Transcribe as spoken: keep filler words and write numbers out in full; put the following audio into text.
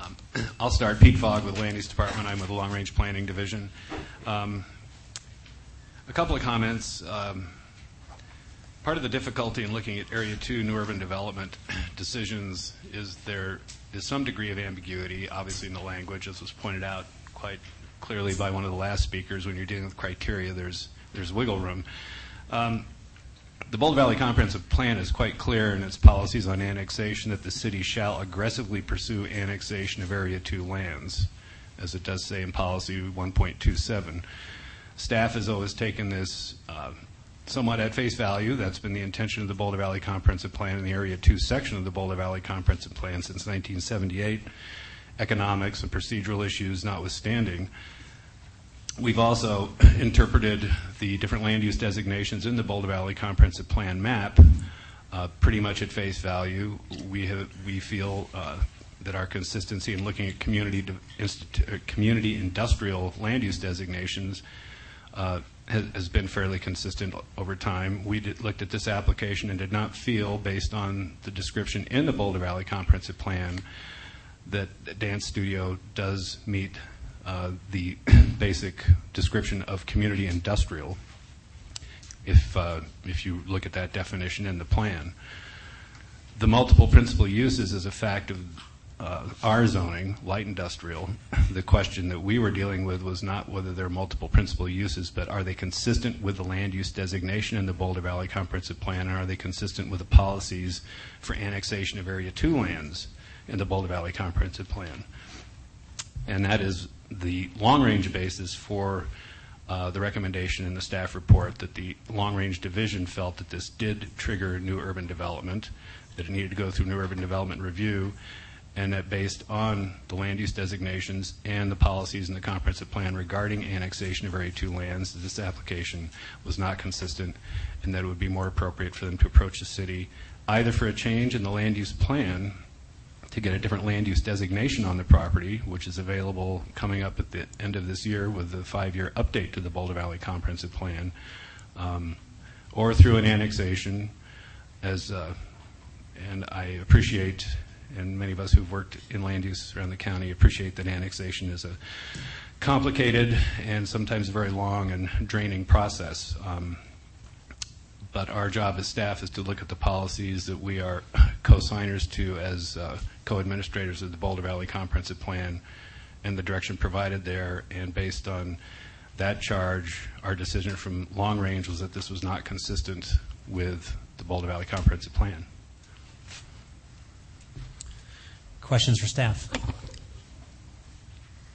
Um, I'll start. Pete Fogg with Land Use Department. I'm with the Long Range Planning Division. Um, a couple of comments. Um, part of the difficulty in looking at Area two new urban development decisions is there is some degree of ambiguity, obviously in the language, as was pointed out quite clearly by one of the last speakers. When you're dealing with criteria, there's there's wiggle room. Um, The Boulder Valley Comprehensive Plan is quite clear in its policies on annexation that the city shall aggressively pursue annexation of Area two lands, as it does say in Policy one point two seven. Staff has always taken this uh, somewhat at face value. That's been the intention of the Boulder Valley Comprehensive Plan and the Area two section of the Boulder Valley Comprehensive Plan since nineteen seventy-eight, economics and procedural issues notwithstanding. We've also interpreted the different land use designations in the Boulder Valley Comprehensive Plan map uh, pretty much at face value. We have, we feel uh, that our consistency in looking at community de- institu- uh, community industrial land use designations uh, has, has been fairly consistent over time. We did, looked at this application and did not feel, based on the description in the Boulder Valley Comprehensive Plan, that Dance Studio does meet Uh, the basic description of community industrial, if uh, if you look at that definition in the plan. The multiple principal uses is a fact of uh, our zoning, light industrial. The question that we were dealing with was not whether there are multiple principal uses, but are they consistent with the land use designation in the Boulder Valley Comprehensive Plan, and are they consistent with the policies for annexation of Area two lands in the Boulder Valley Comprehensive Plan. And that is the long-range basis for uh, the recommendation in the staff report that the long-range division felt that this did trigger new urban development, that it needed to go through new urban development review, and that based on the land use designations and the policies in the comprehensive plan regarding annexation of Area two lands, that this application was not consistent, and that it would be more appropriate for them to approach the city either for a change in the land use plan to get a different land use designation on the property, which is available coming up at the end of this year with the five-year update to the Boulder Valley Comprehensive Plan, um, or through an annexation. As uh, and I appreciate, and many of us who've worked in land use around the county appreciate that annexation is a complicated and sometimes very long and draining process. Um, But our job as staff is to look at the policies that we are co-signers to as uh, co-administrators of the Boulder Valley Comprehensive Plan and the direction provided there. And based on that charge, our decision from long range was that this was not consistent with the Boulder Valley Comprehensive Plan. Questions for staff?